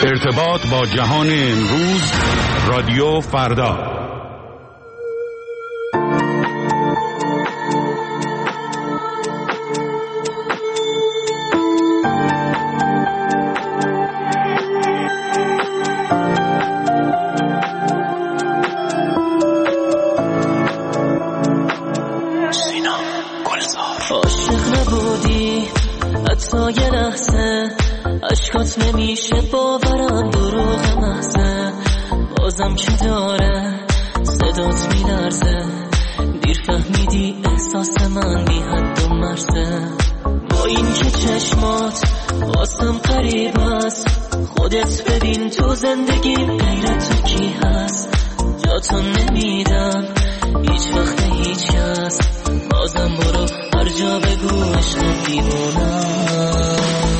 ارتباط با جهان امروز، رادیو فردا. عاشق نبودی حتی یه لحظه، عشقات نمیشه باورم دروغ محضه، بازم که داره صدات میلرزه، دیر فهمیدی احساس من بی حد و مرزه، با این که چشمات واسم قریب است، خودت ببین تو زندگیم غیر تو کی هست، جاتو نمیدم هیچ وقت هیچ کس، بازم برو هر جا بگو عشق دیوونم.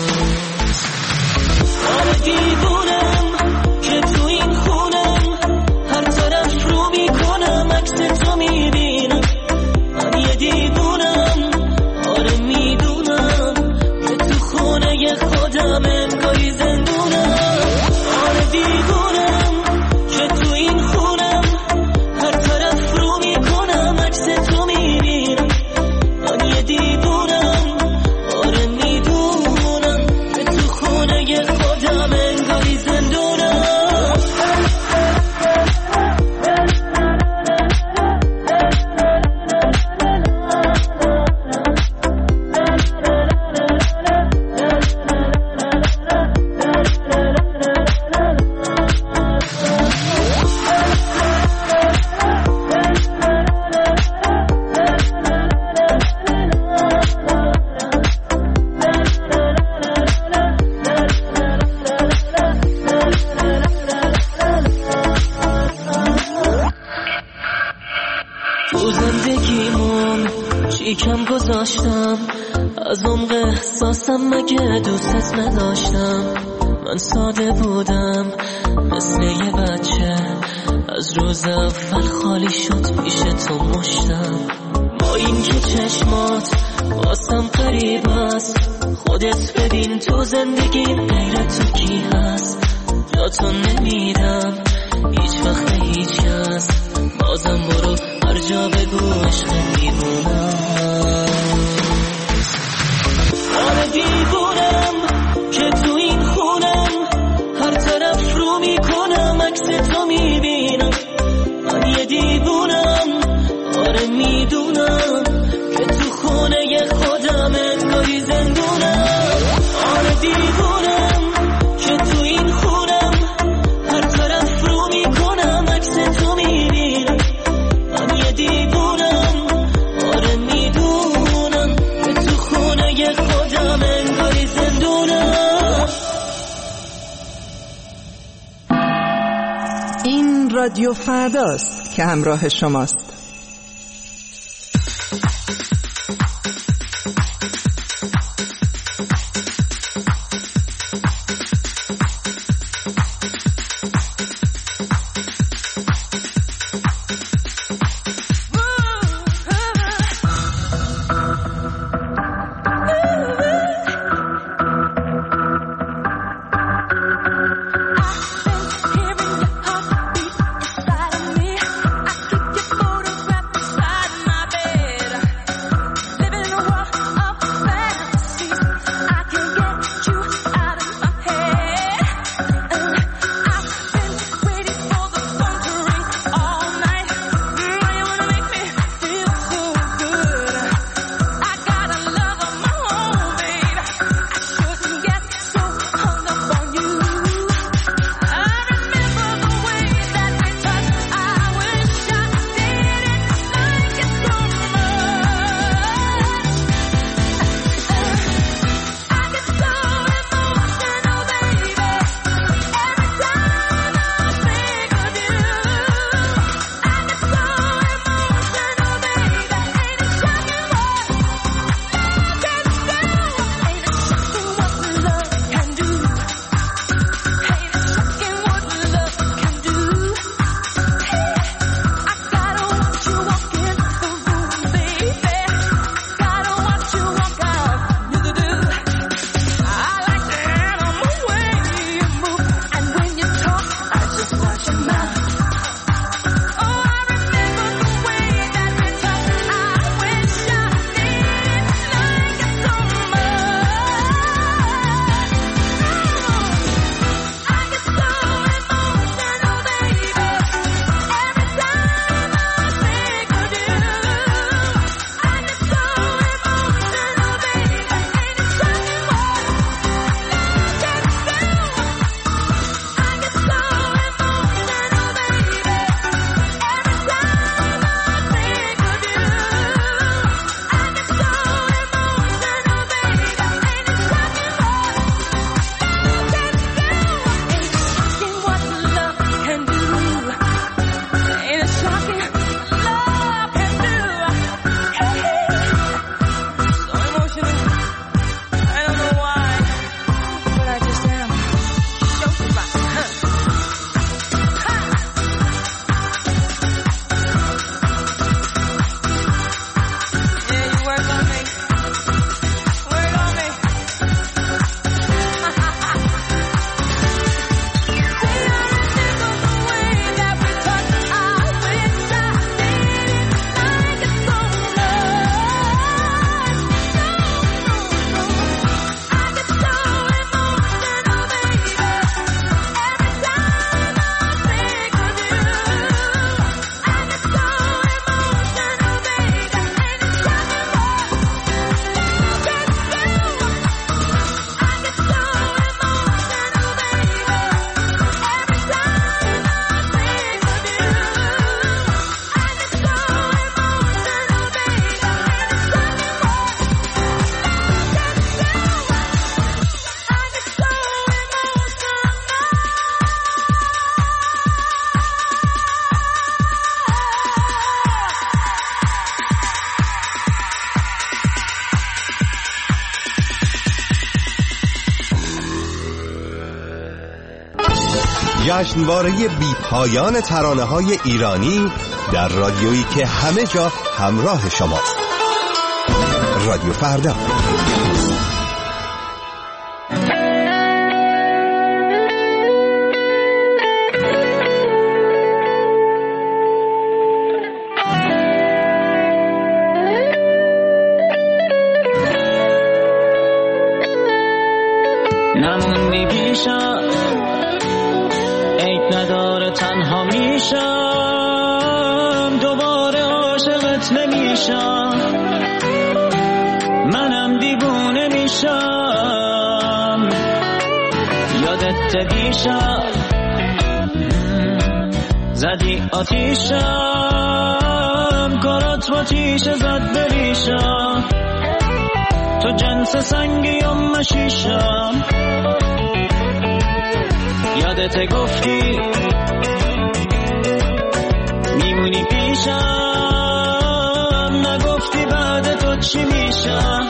آره دیوونم که تو این خونم، هر طرف رو میکنم عکس تو میبینم، من یه دیوونم. آره میدونم که تو خونه خودم انگاری زندونم. آره دیوونم که تو این خونم، هر طرف رو میکنم عکس تو میبینم، من یه دیوونم. آره میدونم که تو خونه خودم انگاری زندونم. تو زندگیمون چی کم گذاشتم، از عمق احساسم مگه دوستت نداشتم، من ساده بودم مثل یه بچه، از روز اول خالی شد پیش تو مشتم، با این که چشمات واسم قریب است، خودت ببین تو زندگیم غیر تو کی هست، جاتو نمیدم هیچ وقت هیچ کس، بازم برو هر جا بگو عشق دیوونم. آره دیوونم که تو این خونم، هر طرف رو میکنم عکس تو میبینم، من یه دیوونم. آره میدونم که تو خونه خودم انگاری زندونم. آره دیوونم که تو این خونم، هر طرف رو میکنم عکس تو میبینم، من یه دیوونم. آره میدونم که تو خونه خودم انگاری زندونم. این رادیو فرداست که همراه شماست. Hearing your heartbeat inside of me, I keep your photo جشنواره بی پایان ترانه‌های ایرانی در رادیویی که همه جا همراه شماست. رادیو فردا. نموندی پیشم، عیب نداره تنها میشم، دوباره عاشقت نمیشم، منم دیوونه میشم. یادت دیشب زدی آتیشم، کارات با تیشه زد بریشم، تو جنس سنگی و مشیشم. یادت گفتی میمونی پیشم، نگفتی بعد تو چی میشم،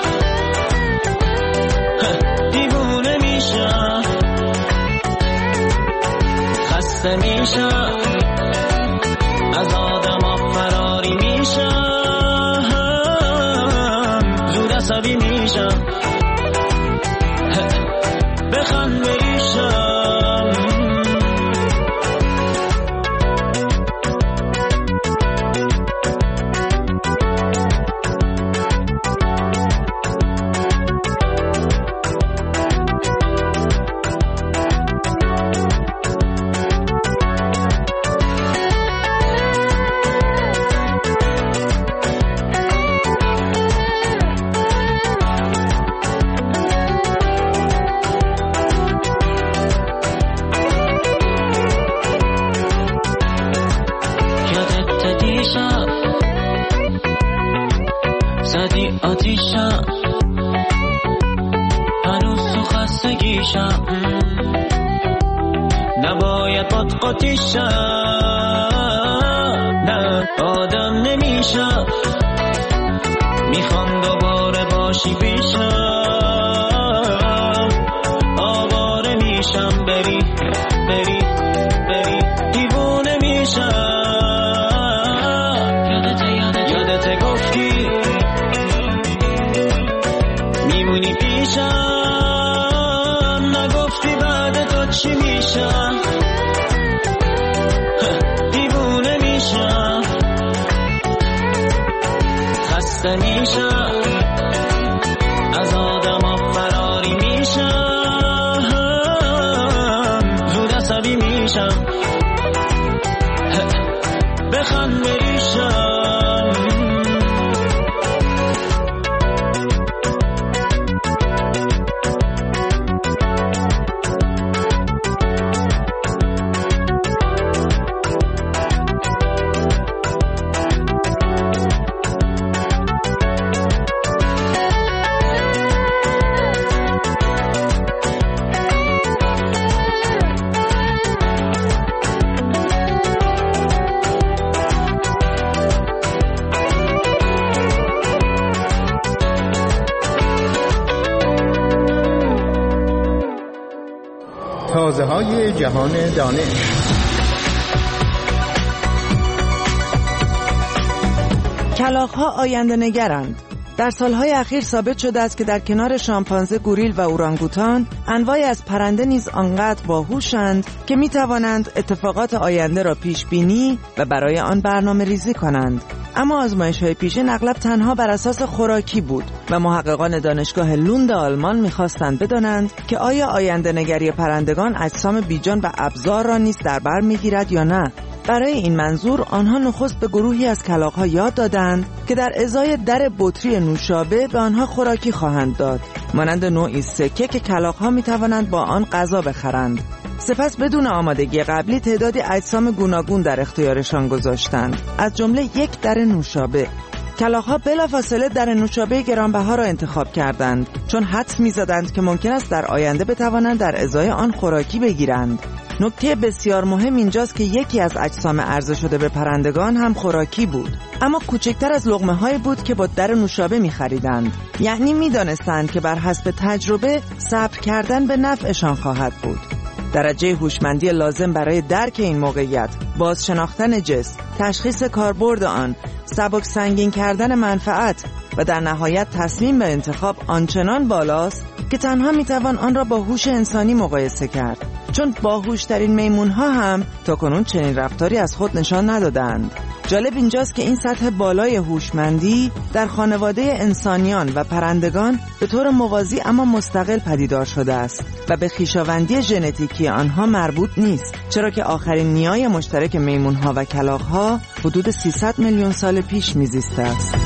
دیوونه میشم، خسته میشم، از آدم فراری میشم، زود عصبی میشم، بخند بریشم. زدی آتیشم، هنوز تو خستگیشم، نباید باد قاطیشم، نه آدم نمیشم، میخوام دوباره باشی پیشم، آواره میشم، بری بری بری دیوونه میشم. یادت گفتی میمونی پیشم، نگفتی بعد تو چی میشم، دیوونه میشم، خسته میشم، از آدم فراری میشم، زود عصبی میشم، بخند بریشم. تازه‌های جهان دانش. کلاغ‌ها آینده نگرند. در سالهای اخیر ثابت شده است که در کنار شامپانزه، گوریل و اورانگوتان، انواعی از پرنده نیز آنقدر باهوشند که می‌توانند اتفاقات آینده را پیش بینی و برای آن برنامه ریزی کنند. اما آزمایش‌های پیشین اغلب تنها بر اساس خوراکی بود و محققان دانشگاه لوند آلمان می‌خواستند بدانند که آیا آینده نگری پرندگان اجسام بیجان و ابزار را نیز در بر می‌گیرد یا نه. برای این منظور آنها نخست به گروهی از کلاغ‌ها یاد دادند که در ازای در بطری نوشابه به آنها خوراکی خواهند داد، مانند نوعی سکه که کلاغ‌ها می‌توانند با آن غذا بخرند. سپس بدون آمادگی قبلی تعدادی اجسام گوناگون در اختیارشان گذاشتند، از جمله یک در نوشابه. کلاغ‌ها بلافاصله در نوشابه گرانبها را انتخاب کردند، چون حدس می‌زدند که ممکن است در آینده بتوانند در ازای آن خوراکی بگیرند. نکته بسیار مهم اینجاست که یکی از اجسام عرضه شده به پرندگان هم خوراکی بود، اما کوچکتر از لقمه‌هایی بود که با در نوشابه می‌خریدند. یعنی می‌دانستند که بر حسب تجربه صبر کردن به نفعشان خواهد بود. درجه هوشمندی لازم برای درک این موقعیت، باز شناختن جسم، تشخیص کاربرد آن، سبک سنگین کردن منفعت و در نهایت تصمیم به انتخاب آنچنان بالاست که تنها میتوان آن را با هوش انسانی مقایسه کرد، چون باهوشترین میمون‌ها هم تاکنون چنین رفتاری از خود نشان ندادند. جالب اینجاست که این سطح بالای هوشمندی در خانواده انسانیان و پرندگان به طور موازی اما مستقل پدیدار شده است و به خویشاوندی ژنتیکی آنها مربوط نیست، چرا که آخرین نیای مشترک میمون‌ها و کلاغ‌ها حدود 300 میلیون سال پیش میزیسته است.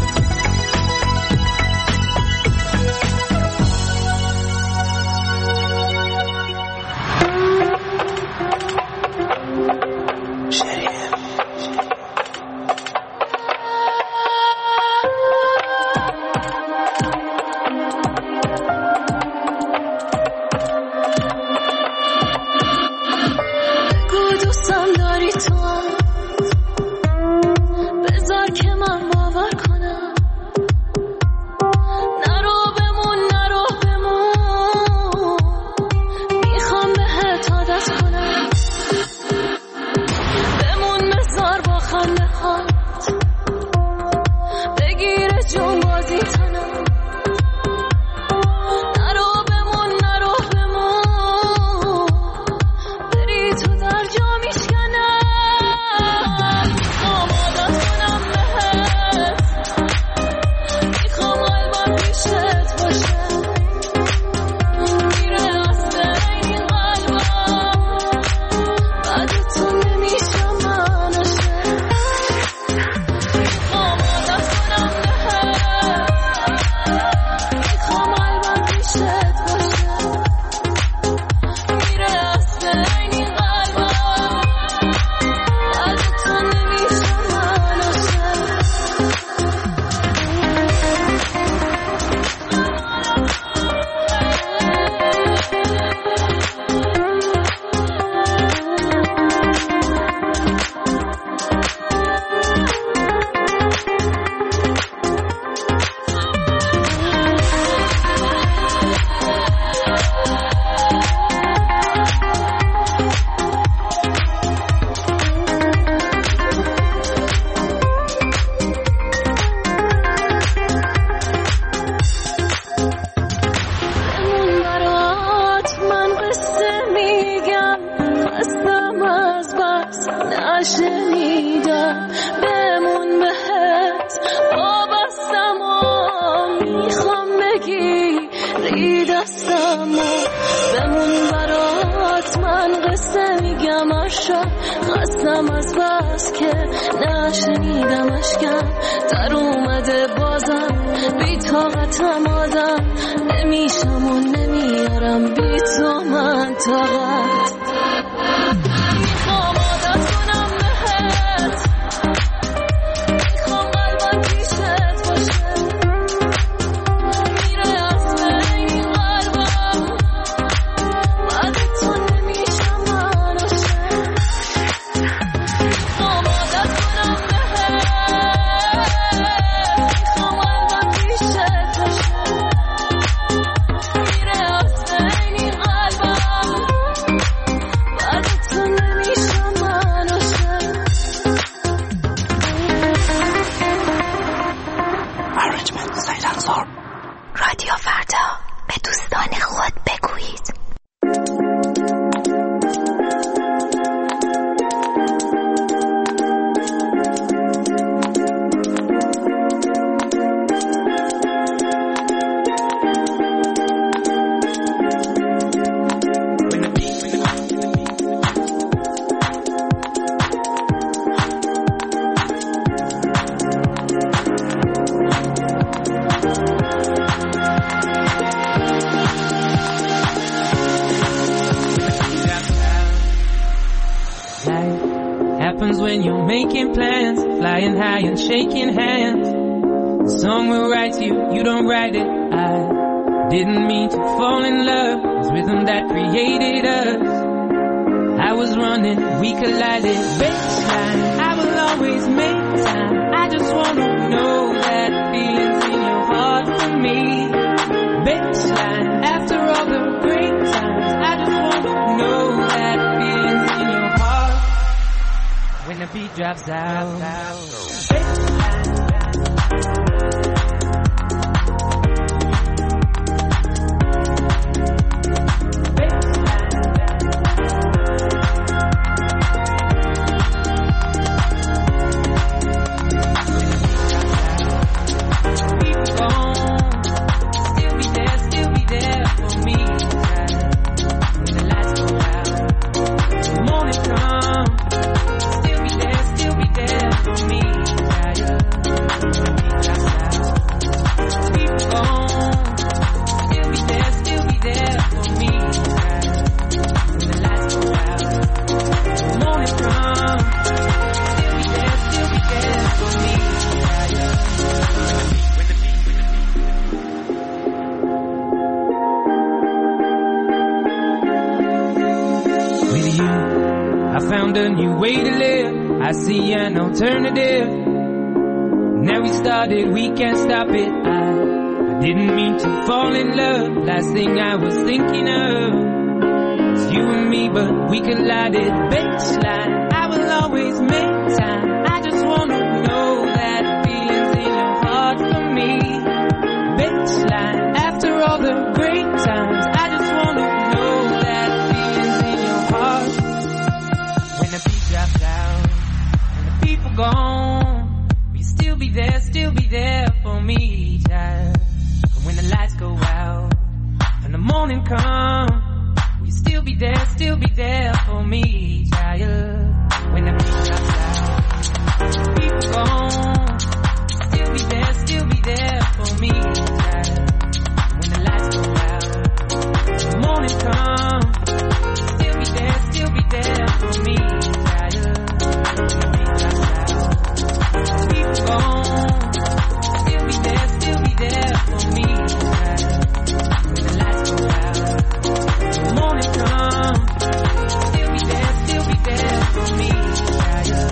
خستم از بس که نشنیدم اشکم در اومده بازم بی طاقتم آدم نمیشم و نمیارم بی تو من طاقت میخوام عادت کنم بهت میخوام قلبم پیشت باشه میره از بین قلبم بعد تو نمیشم من باشه میخوام عادت کنم بهت میخوام قلبم پیشت باشه میره از بین قلبم بعد تو نمیشم من باشه Arrangement سیلنسور رادیو فردا به دوستان خود بگویید. Happens when you're making plans, flying high and shaking hands. The song will write you, you don't write it. I didn't mean to fall in love. It's rhythm that created us. I was running, we collided. Baseline, I will always make time. I just wanna know that feeling's in your heart for me. Baseline, after all the great times, I just wanna know that the beat drops out. I see an alternative. Now we started, we can't stop it. I didn't mean to fall in love. Last thing I was thinking of was you and me, but we collided. Baseline, I will always make time. I just wanna know that feelings in your heart for me. Baseline, after all the great times, I just wanna know that feelings in your heart. When the beat drops out, people gone, will you still be there for me, child? And when the lights go out and the morning come, will you still be there for me, child? When the beat drops out, people gone, still be there for me, child. When the lights go out and the morning come, still be there for me, child. People gone, still be there for me, child. When the lights go out, the morning come, still be there for me, child.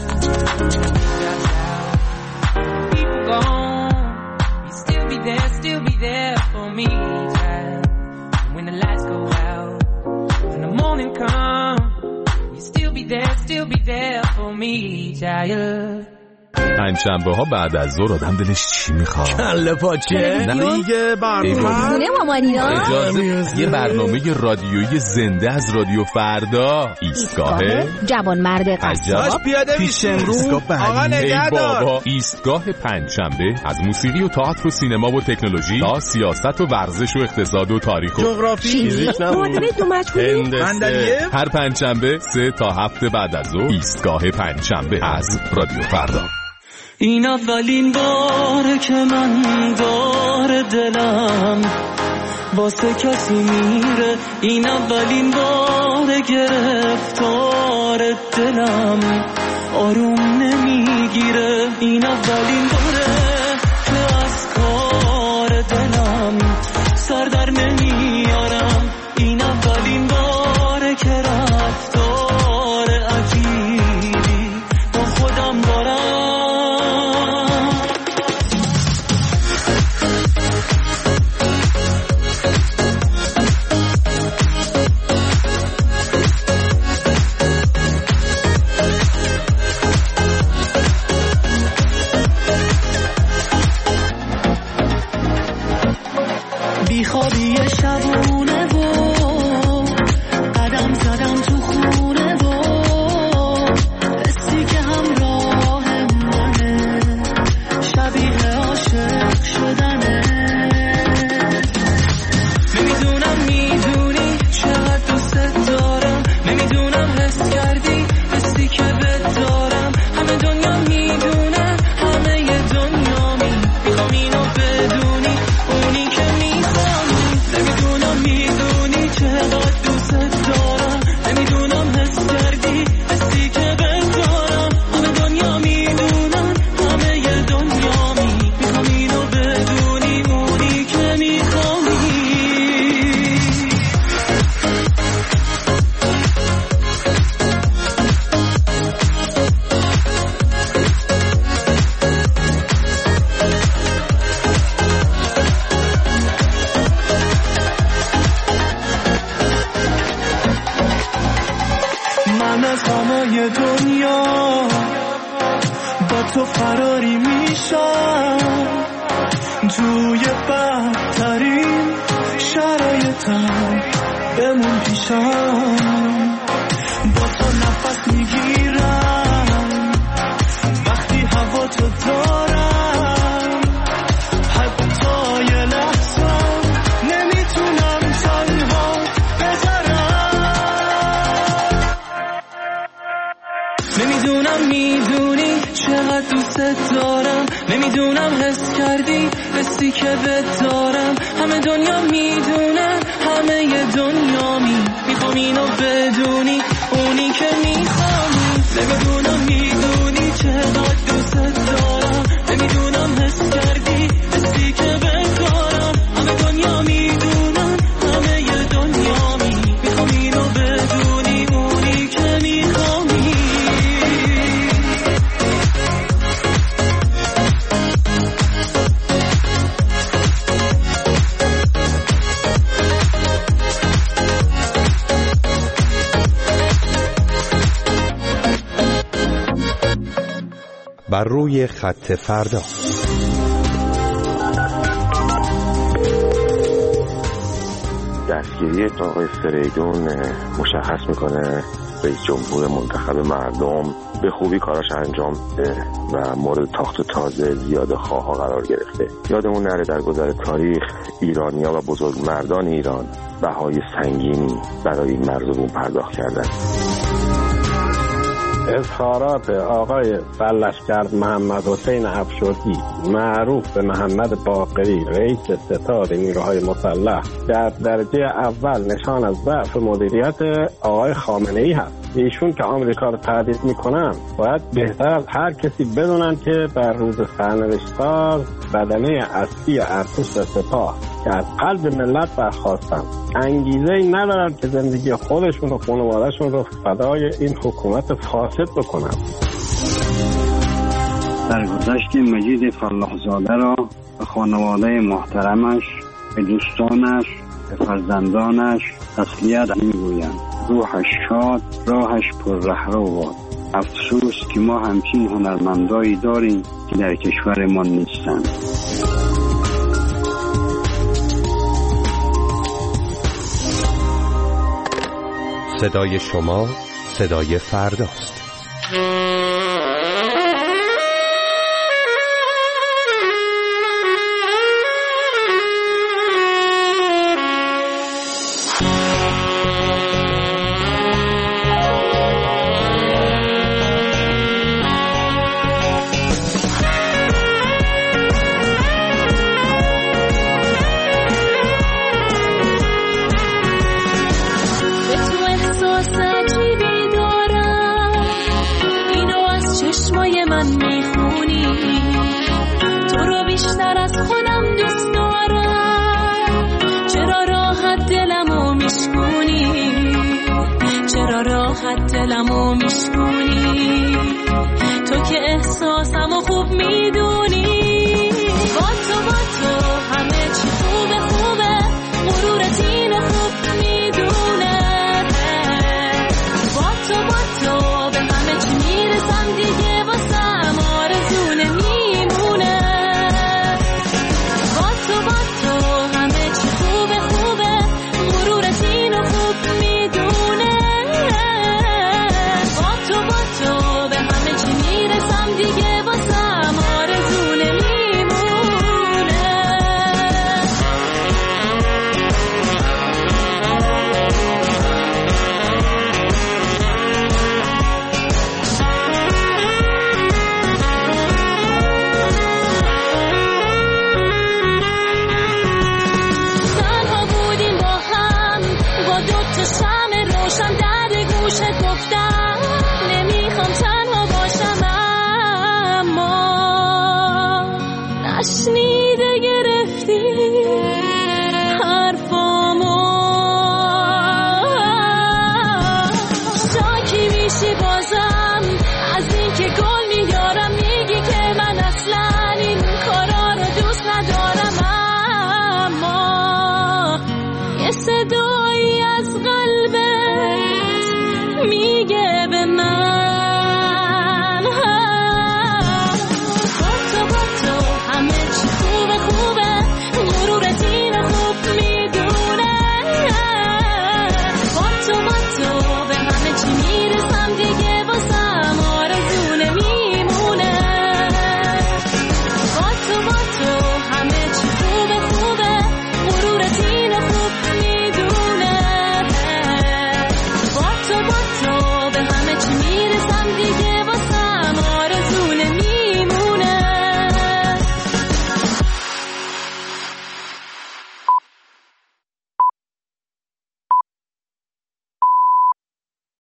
People gone, still be there for me, child. When the lights go out, and the morning come, still be there for me, child. پنجشنبه ها بعد از ظهر آدم دلش چی میخواد؟ کله پاچه؟ نه دیگه برنامه خونه مامانینا. اجازه یه برنامه رادیویی زنده از رادیو فردا. ایستگاه جوانمرد قصاب پیش امروز. آقا نگهدار. ایستگاه پنجشنبه از موسیقی و تئاتر و سینما و تکنولوژی تا سیاست و ورزش و اقتصاد و تاریخ و جغرافی، فیزیک، هر پنجشنبه 3 تا 7 بعد از ظهر. ایستگاه پنجشنبه از رادیو فردا. این اولین باره که من دار دلم واسه کسی میره. این اولین باره گرفتار دلم آروم نمیگیره. این اولین باره که از کار دلم سر در نمیارم. این اولین باره که رفتار عجیبی با خودم دارم. بیخوابی شبونه و قدم زدم تو خونه و حسی که همراه منه شبیه عاشق شدنه. نمیدونم میدونی چقدر دوست دارم. نمیدونم حس کردی حسی که بهت دارم. همه دنیا میدونه همه ی دنیا میخوام اینو بدونی اونی که نمیدونم میدونی چقدر دوست دارم. نمیدونم حس کردی حسی که بهت دارم. همه دنیا میدونن همه ی دنیا میخوام اینو بدونی اونی که میخوایی. من از همه دنیا با تو فراری میشم توی بدترین شرایطم، بمون پیشم با تو نفس میگیرم وقتی هوا تو دارم، حتی یه لحظه نمیتونم تنها بذارم. نمیدونم میدونی چقدر دوست دارم، نمیدونم حس کردی حسی که بهت دارم. همه دنیا میدونن، همه ی دنیا میخوام اینو بدونی، اونی که میخوام. نمیدونم میدونی چقدر دوست دارم، نمیدونم حس کردی حسی که بهت دارم. همه دنیا میدونن، همه ی دنیا میخوام اینو بدونی، اونی که میخوام. بر روی خط فردا. دستگیری آقای فریدون مشخص میکنه رئیس جمهور منتخب مردم به خوبی کاراش انجام ده و مورد تاخت و تاز زیاد خواها قرار گرفته. یادمون نره در گذر تاریخ ایرانیا و بزرگمردان ایران بهای سنگینی برای این مرز و بوم پرداخت کردن. اظهارات آقای سرلشکر محمد حسین افشردی معروف به محمد باقری رئیس ستاد نیروهای مسلح در درجه اول نشان از ضعف مدیریت آقای خامنه‌ای هست. ایشون که آمریکا رو تهدید میکنن باید بهتر از هر کسی بدونن که بر روز سرنوشت‌ساز بدنه اصلی ارتش سپاه که از قلب ملت برخواستن انگیزه‌ای ندارن که زندگی خودشون و خانواده‌شون رو فدای این حکومت فاسد بکنن. درگذشت مجید فلاح‌زاده را به خانواده محترمش، به دوستانش، به فرزندانش تسلیت می‌گویم. روحش شاد، راهش پر رهرو باد. افسوس که ما همچین هنرمندایی داریم که در کشورمان نیستند. صدای شما صدای فرداست. دلمو میشکونی تو که احساسمو خوب میدونی. با تو